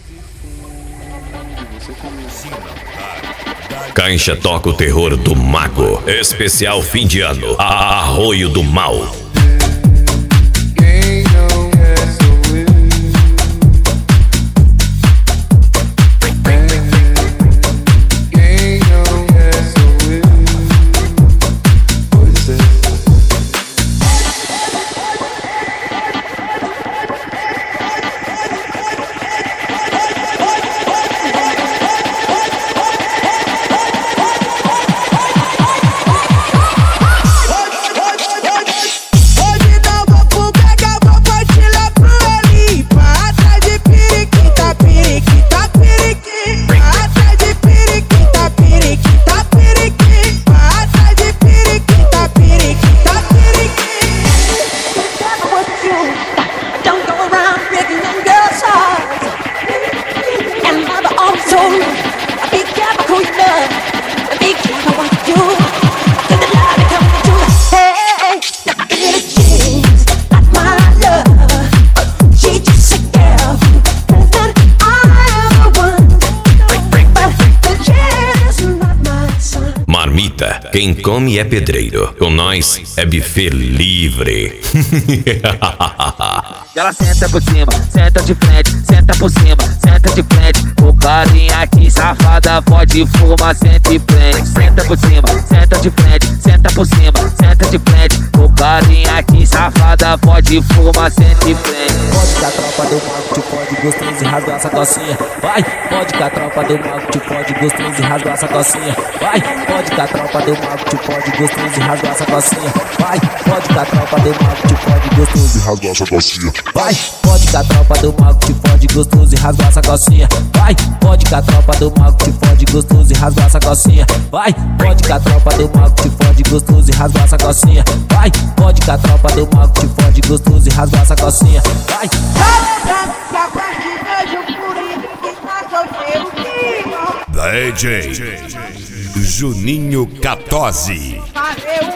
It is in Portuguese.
Caixa toca o terror do mago. Especial fim de ano. Arroio do Mal. Marmita, quem come é pedreiro. Com nós é buffet livre. Ela senta por cima, senta de frente, senta por cima, senta de frente. O carinha aqui safada pode fumar, senta e prende. Senta por cima, senta de frente, senta por cima, senta de frente. O carinha aqui safada pode fumar, senta e prende. Pode que a tropa do mago te pode gostoso e rasgar essa calcinha. Vai, pode que a tropa do mago te pode gostoso e rasgar essa calcinha. Vai, pode que a tropa do mago te pode gostoso e rasgar essa calcinha. Vai, pode que a tropa do mago te pode gostoso e rasgar essa calcinha. Vai, pode que a tropa do mago te pode gostoso e rasgar essa calcinha. Vai, pode que a tropa do mago te pode gostoso e rasgar essa calcinha. Vai, pode que a tropa do mago te pode gostoso e rasgar essa calcinha. Vai, pode que a tropa do mago te pode gostoso e rasgar essa calcinha. Vai. DJ Juninho Catozzi.